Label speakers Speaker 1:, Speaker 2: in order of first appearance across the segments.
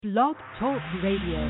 Speaker 1: Blog Talk Radio.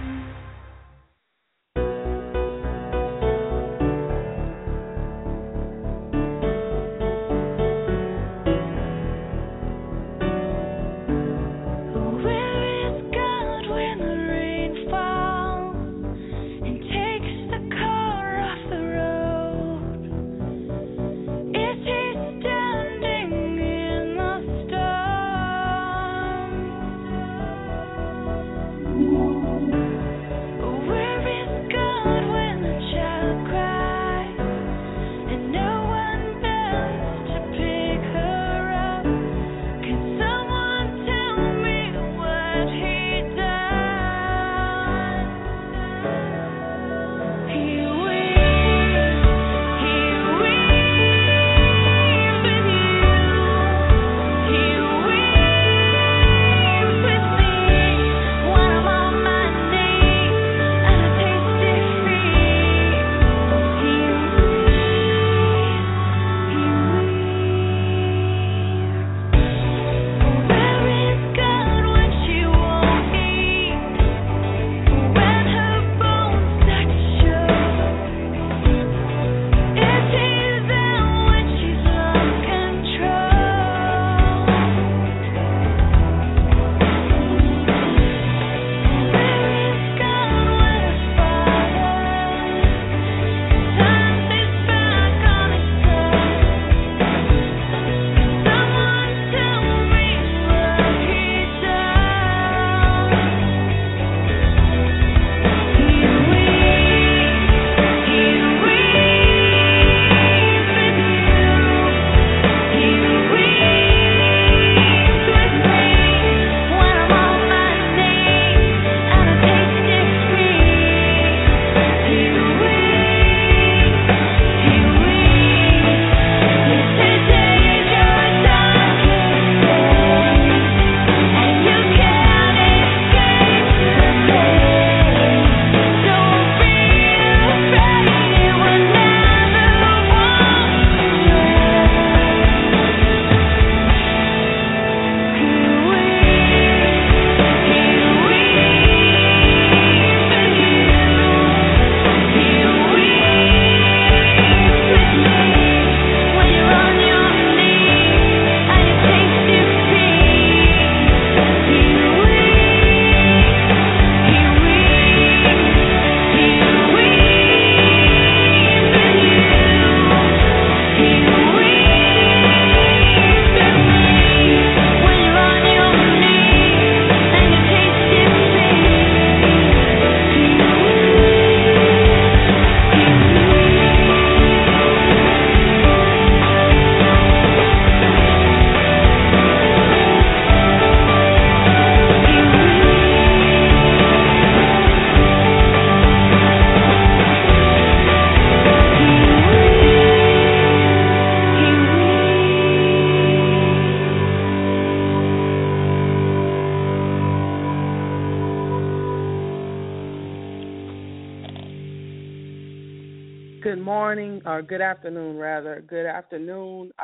Speaker 2: Good afternoon, rather. Good afternoon,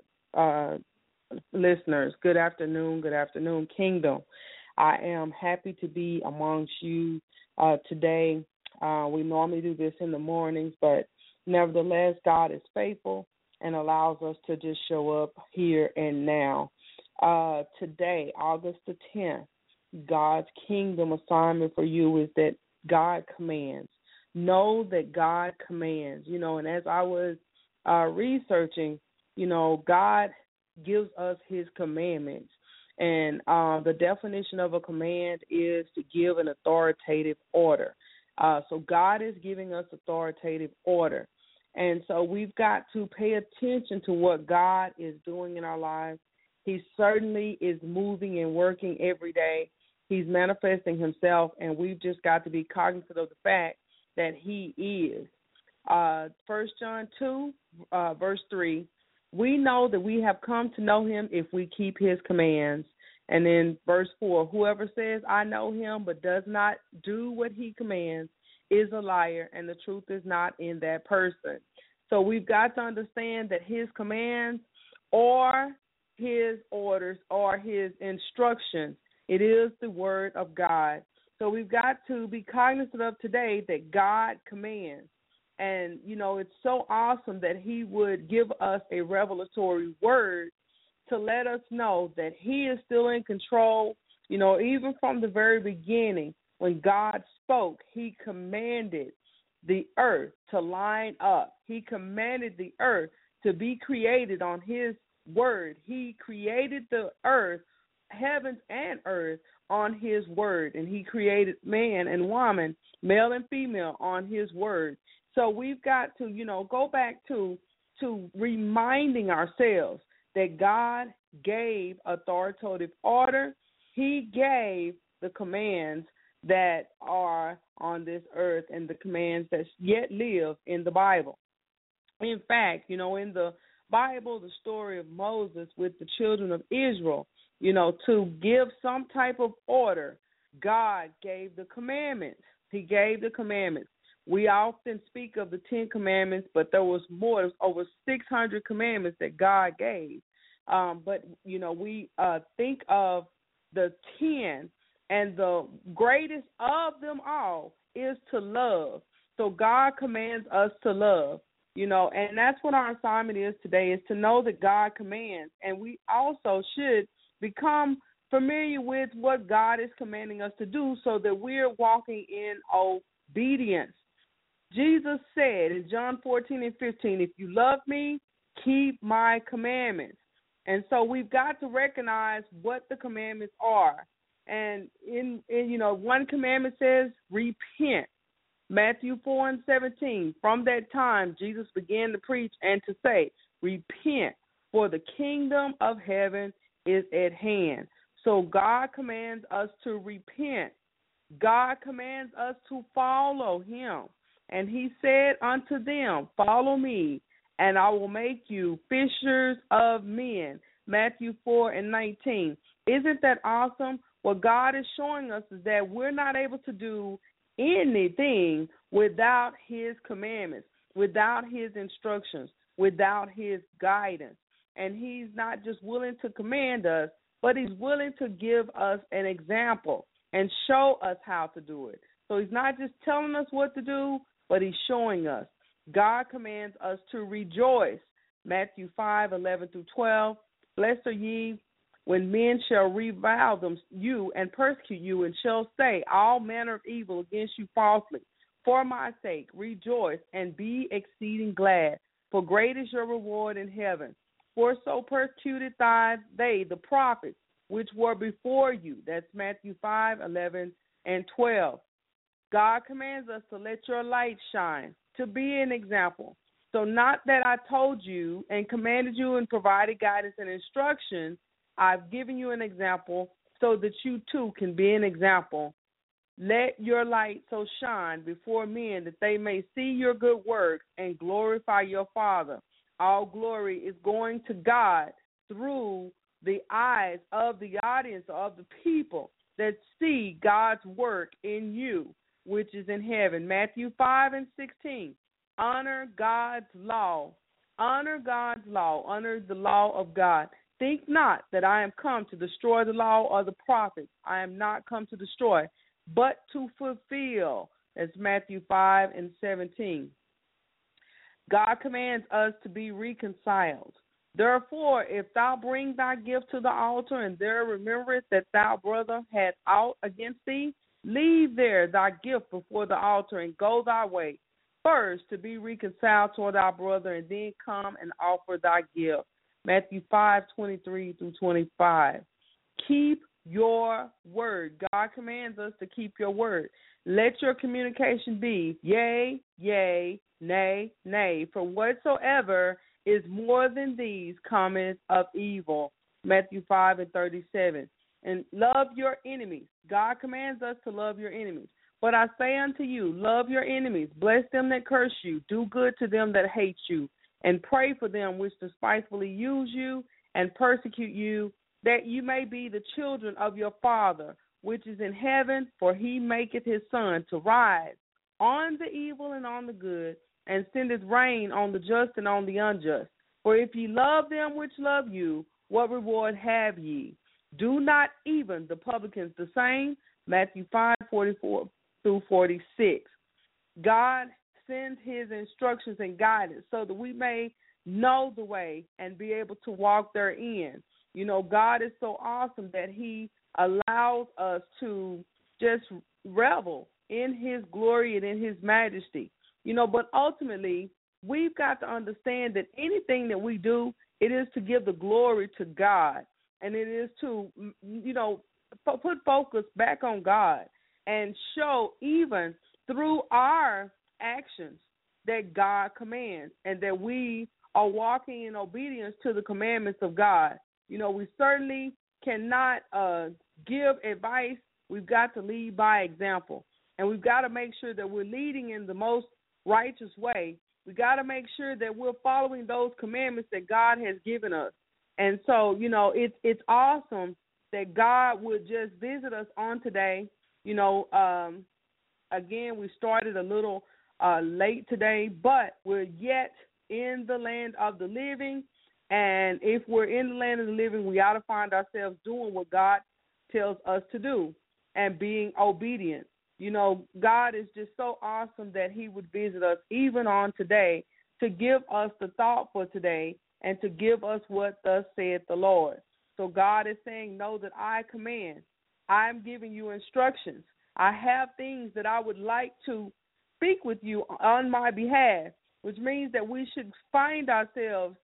Speaker 2: listeners. Good afternoon, Kingdom. I am happy to be amongst you today. We normally do this in the mornings, but nevertheless, God is faithful and allows us to just show up here and now. Today, August the 10th, God's kingdom assignment for you is that God commands. Know that God commands, and as I was researching, God gives us his commandments. And the definition of a command is to give an authoritative order. So God is giving us authoritative order. And so we've got to pay attention to what God is doing in our lives. He certainly is moving and working every day. He's manifesting himself, and we've just got to be cognizant of the fact that he is. 1 John 2, verse 3, we know that we have come to know him if we keep his commands. And then verse 4, whoever says, I know him, but does not do what he commands is a liar, and the truth is not in that person. So we've got to understand that his commands or his orders or his instructions It is the word of God. So we've got to be cognizant of today that God commands. And, it's so awesome that he would give us a revelatory word to let us know that he is still in control. Even from the very beginning, when God spoke, he commanded the earth to line up. He commanded the earth to be created on his word. He created the earth, heavens and earth, on his word. And he created man and woman, male and female, on his word. So we've got to, go back to reminding ourselves that God gave authoritative order. He gave the commands that are on this earth and the commands that yet live in the Bible. In fact, in the Bible, the story of Moses with the children of Israel, to give some type of order, God gave the commandments. He gave the commandments. We often speak of the 10 commandments, but there was more. There was over 600 commandments that God gave. But we think of the 10, and the greatest of them all is to love. So God commands us to love, and that's what our assignment is today, is to know that God commands. And we also should become familiar with what God is commanding us to do so that we're walking in obedience. Jesus said in John 14:15, if you love me, keep my commandments. And so we've got to recognize what the commandments are. And in one commandment says repent. Matthew 4:17. From that time, Jesus began to preach and to say, repent, for the kingdom of heaven is at hand. So God commands us to repent. God commands us to follow him. And he said unto them, follow me, and I will make you fishers of men. Matthew 4:19. Isn't that awesome? What God is showing us is that we're not able to do anything without his commandments, without his instructions, without his guidance. And he's not just willing to command us, but he's willing to give us an example and show us how to do it. So he's not just telling us what to do, but he's showing us. God commands us to rejoice. Matthew 5:11-12. Blessed are ye when men shall revile you and persecute you, and shall say all manner of evil against you falsely. For my sake rejoice and be exceeding glad, for great is your reward in heaven. For so persecuted they the prophets which were before you. That's Matthew 5:11-12. God commands us to let your light shine, to be an example. So not that I told you and commanded you and provided guidance and instruction. I've given you an example so that you too can be an example. Let your light so shine before men that they may see your good works and glorify your Father. All glory is going to God through the eyes of the audience, of the people that see God's work in you, which is in heaven. Matthew 5:16. Honor God's law. Honor God's law. Honor the law of God. Think not that I am come to destroy the law or the prophets. I am not come to destroy, but to fulfill. That's Matthew 5:17. God commands us to be reconciled. Therefore, if thou bring thy gift to the altar, and there rememberest that thy brother had aught against thee, leave there thy gift before the altar, and go thy way. First, to be reconciled toward thy brother, and then come and offer thy gift. Matthew 5:23-25. Keep your word. God commands us to keep your word. Let your communication be yea, yea, nay, nay. For whatsoever is more than these cometh of evil. Matthew 5:37. And love your enemies. God commands us to love your enemies. But I say unto you, love your enemies, bless them that curse you, do good to them that hate you, and pray for them which despitefully use you and persecute you, that you may be the children of your Father, which is in heaven, for he maketh his sun to rise on the evil and on the good, and sendeth rain on the just and on the unjust. For if ye love them which love you, what reward have ye? Do not even the publicans the same. Matthew 5:44 through 46. God sends his instructions and guidance so that we may know the way and be able to walk therein. You know, God is so awesome that he allows us to just revel in his glory and in his majesty. You know, but ultimately, we've got to understand that anything that we do, it is to give the glory to God. And it is to, you know, put focus back on God and show even through our actions that God commands and that we are walking in obedience to the commandments of God. You know, we certainly cannot give advice. We've got to lead by example. And we've got to make sure that we're leading in the most righteous way. We've got to make sure that we're following those commandments that God has given us. And so, you know, it's awesome that God would just visit us on today. You know, again, we started a little late today, but we're yet in the land of the living. And if we're in the land of the living, we ought to find ourselves doing what God tells us to do and being obedient. You know, God is just so awesome that he would visit us even on today to give us the thought for today and to give us what thus saith the Lord. So God is saying, know that I command. I'm giving you instructions. I have things that I would like to speak with you on my behalf, which means that we should find ourselves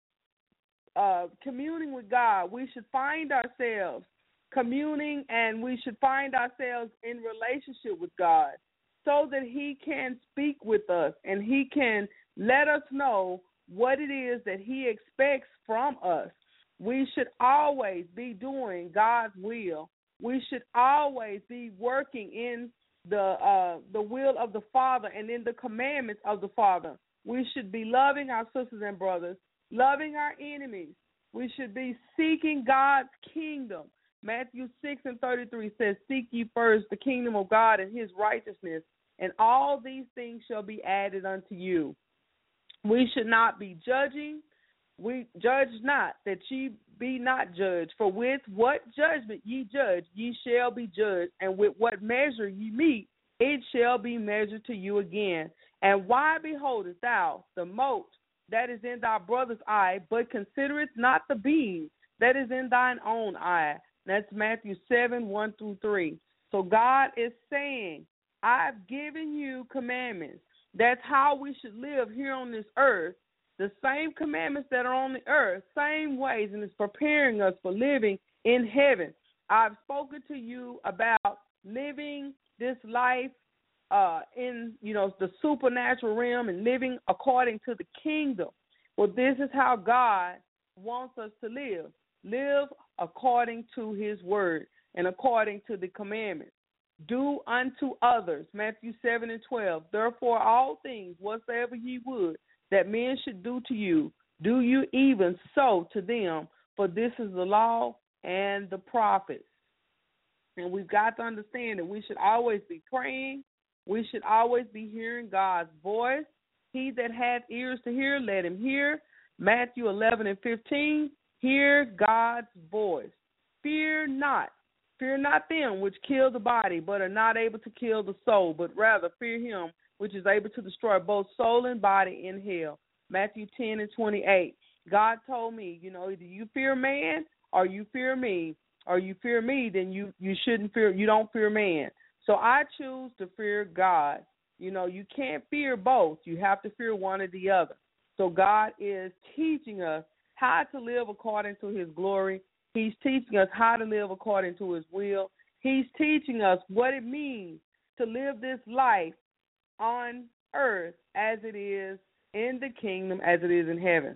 Speaker 2: communing with God. We should find ourselves communing, and we should find ourselves in relationship with God so that he can speak with us and he can let us know what it is that he expects from us. We should always be doing God's will. We should always be working in the will of the Father and in the commandments of the Father. We should be loving our sisters and brothers, loving our enemies. We should be seeking God's kingdom. Matthew 6:33 says, seek ye first the kingdom of God and his righteousness, and all these things shall be added unto you. We should not be judging. We judge not, that ye be not judged. For with what judgment ye judge, ye shall be judged. And with what measure ye meet, it shall be measured to you again. And why beholdest thou the mote that is in thy brother's eye, but considerest not the beam that is in thine own eye? That's Matthew 7:1-3. So God is saying, I've given you commandments. That's how we should live here on this earth. The same commandments that are on the earth, same ways, and it's preparing us for living in heaven. I've spoken to you about living this life in, you know, the supernatural realm and living according to the kingdom. Well, this is how God wants us to live. Live according to his word and according to the commandments. Do unto others, Matthew 7:12. Therefore, all things whatsoever ye would that men should do to you, do you even so to them, for this is the law and the prophets. And we've got to understand that we should always be praying. We should always be hearing God's voice. He that hath ears to hear, let him hear. Matthew 11:15, hear God's voice. Fear not them which kill the body, but are not able to kill the soul, but rather fear him which is able to destroy both soul and body in hell. Matthew 10:28. God told me, you know, either you fear man or you fear me, or you fear me, then you shouldn't fear, you don't fear man. So I choose to fear God. You know, you can't fear both. You have to fear one or the other. So God is teaching us how to live according to his glory. He's teaching us how to live according to his will. He's teaching us what it means to live this life on earth as it is in the kingdom, as it is in heaven.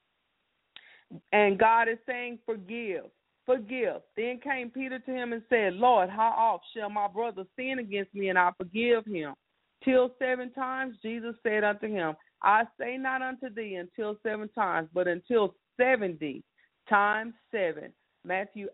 Speaker 2: And God is saying, forgive. Then came Peter to him and said, Lord, how oft shall my brother sin against me and I forgive him? Till 7 times? Jesus said unto him, I say not unto thee until 7 times, but until 70 times 7. Matthew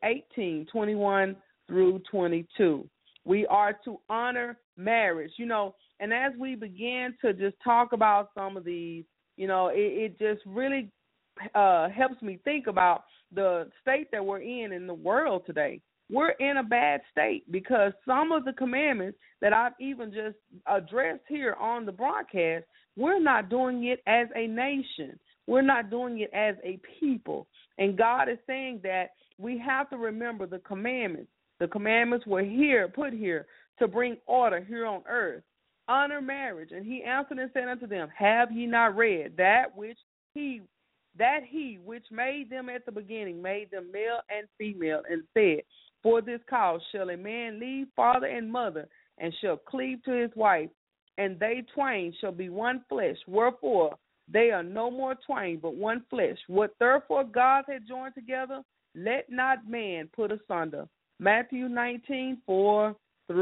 Speaker 2: 18:21-22. We are to honor marriage, you know, and as we began to just talk about some of these, you know, it just really helps me think about the state that we're in the world today. we're in a bad state because some of the commandments that I've even just addressed here on the broadcast, we're not doing it as a nation. We're not doing it as a people. And God is saying that we have to remember the commandments. The commandments were put here to bring order here on earth. Honor marriage. And he answered and said unto them, have ye not read that he which made them at the beginning made them male and female, and said, for this cause shall a man leave father and mother, and shall cleave to his wife, and they twain shall be one flesh. Wherefore they are no more twain, but one flesh. What therefore God hath joined together, let not man put asunder. Matthew 19:4-6.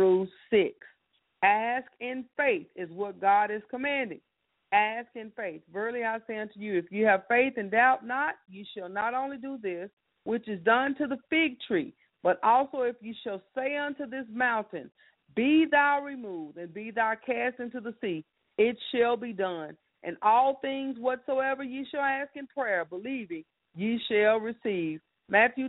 Speaker 2: Ask in faith is what God is commanding. Ask in faith. Verily I say unto you, if you have faith and doubt not, you shall not only do this, which is done to the fig tree, but also if you shall say unto this mountain, be thou removed, and be thou cast into the sea, it shall be done. And all things whatsoever ye shall ask in prayer, believing, ye shall receive. Matthew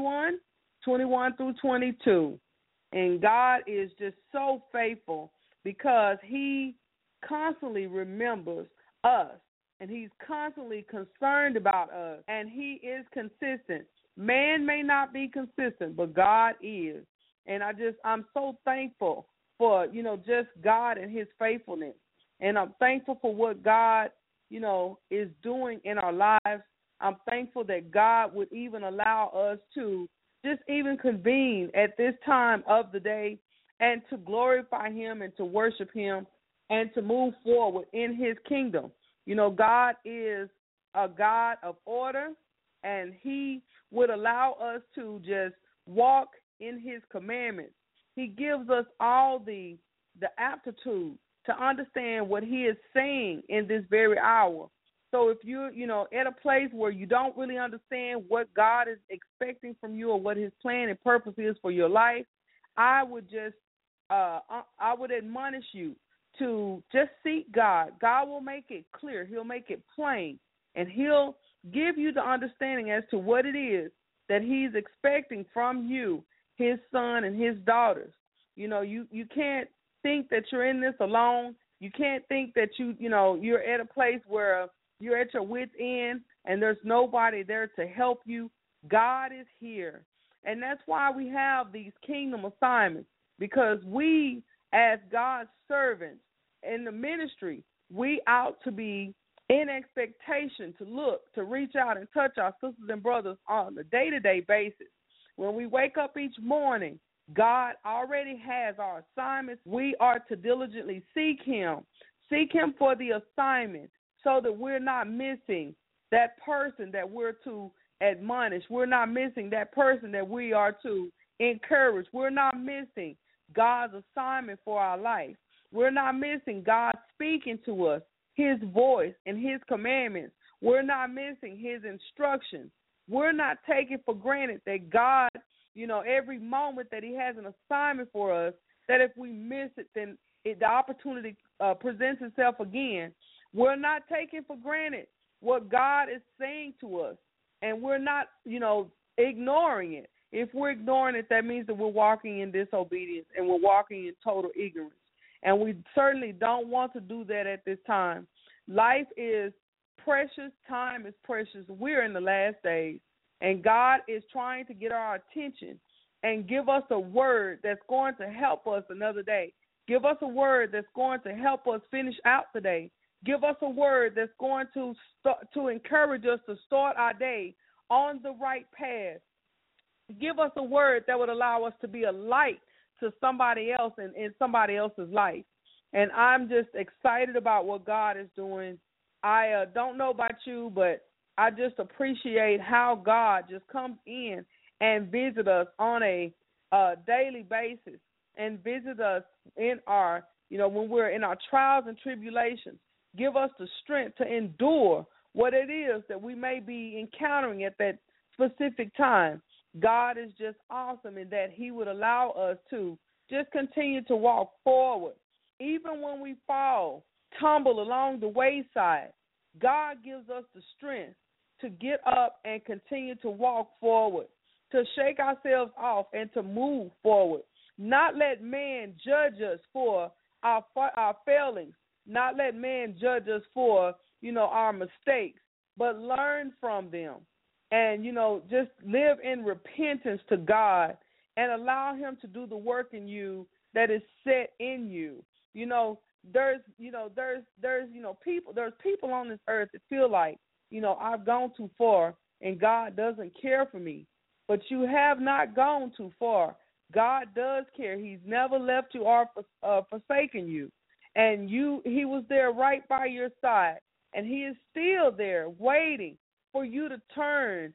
Speaker 2: 21:21-22. And God is just so faithful because he constantly remembers us, and he's constantly concerned about us, and he is consistent. Man may not be consistent, but God is. And I'm so thankful for, just God and his faithfulness. And I'm thankful for what God, is doing in our lives. I'm thankful that God would even allow us to just even convene at this time of the day and to glorify him and to worship him and to move forward in his kingdom. God is a God of order, and he would allow us to just walk in his commandments. He gives us all the aptitude to understand what he is saying in this very hour. So if you're, at a place where you don't really understand what God is expecting from you or what his plan and purpose is for your life, I would admonish you to just seek God. God will make it clear. He'll make it plain, and he'll give you the understanding as to what it is that he's expecting from you, his son and his daughters. You can't think that you're in this alone. You can't think that you're at a place where you're at your wit's end and there's nobody there to help you. God is here. And that's why we have these kingdom assignments, because we, as God's servants in the ministry, we ought to be in expectation to look, to reach out and touch our sisters and brothers on a day-to-day basis. When we wake up each morning, God already has our assignments. We are to diligently seek him for the assignment, so that we're not missing that person that we're to admonish. We're not missing that person that we are to encourage. We're not missing God's assignment for our life. We're not missing God speaking to us, his voice and his commandments. We're not missing his instructions. We're not taking for granted that God, every moment that he has an assignment for us, that if we miss it, then the opportunity presents itself again. We're not taking for granted what God is saying to us, and we're not, ignoring it. If we're ignoring it, that means that we're walking in disobedience and we're walking in total ignorance. And we certainly don't want to do that at this time. Life is precious. Time is precious. We're in the last days, and God is trying to get our attention and give us a word that's going to help us another day. Give us a word that's going to help us finish out the day. Give us a word that's going to encourage us to start our day on the right path. Give us a word that would allow us to be a light to somebody else and in somebody else's life. And I'm just excited about what God is doing. I don't know about you, but I just appreciate how God just comes in and visits us on a daily basis, and visit us in our, when we're in our trials and tribulations. Give us the strength to endure what it is that we may be encountering at that specific time. God is just awesome in that he would allow us to just continue to walk forward. Even when we fall, tumble along the wayside, God gives us the strength to get up and continue to walk forward. to shake ourselves off and to move forward. Not let man judge us for our failings. Not let man judge us for, our mistakes, but learn from them. And, just live in repentance to God and allow him to do the work in you that is set in you. There's people on this earth that feel like, I've gone too far and God doesn't care for me. But you have not gone too far. God does care. He's never left you or forsaken you. And he was there right by your side. And he is still there waiting for you to turn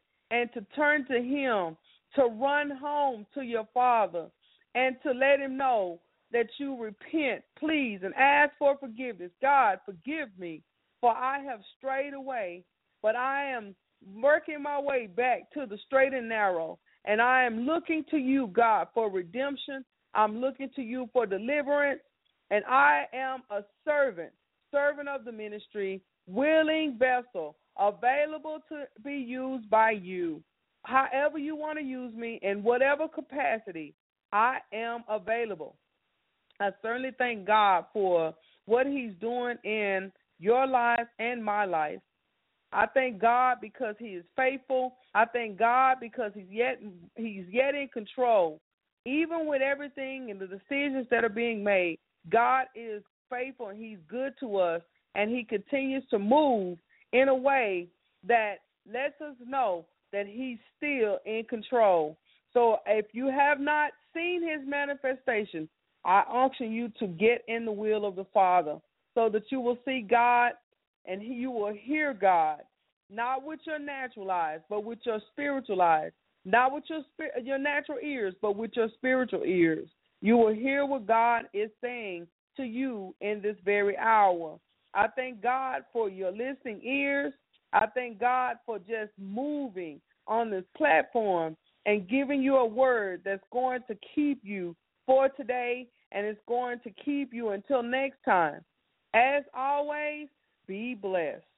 Speaker 2: to him, to run home to your Father and to let him know that you repent, please, and ask for forgiveness. God, forgive me, for I have strayed away, but I am working my way back to the straight and narrow, and I am looking to you, God, for redemption. I'm looking to you for deliverance, and I am a servant of the ministry, willing vessel, available to be used by you. However you want to use me, in whatever capacity, I am available. I certainly thank God for what he's doing in your life and my life. I thank God because he is faithful. I thank God because he's yet in control. Even with everything and the decisions that are being made, God is faithful and he's good to us, and he continues to move in a way that lets us know that he's still in control. So if you have not seen his manifestation, I unction you to get in the will of the Father so that you will see God and you will hear God, not with your natural eyes, but with your spiritual eyes, not with your natural ears, but with your spiritual ears. You will hear what God is saying to you in this very hour. I thank God for your listening ears. I thank God for just moving on this platform and giving you a word that's going to keep you for today, and it's going to keep you until next time. As always, be blessed.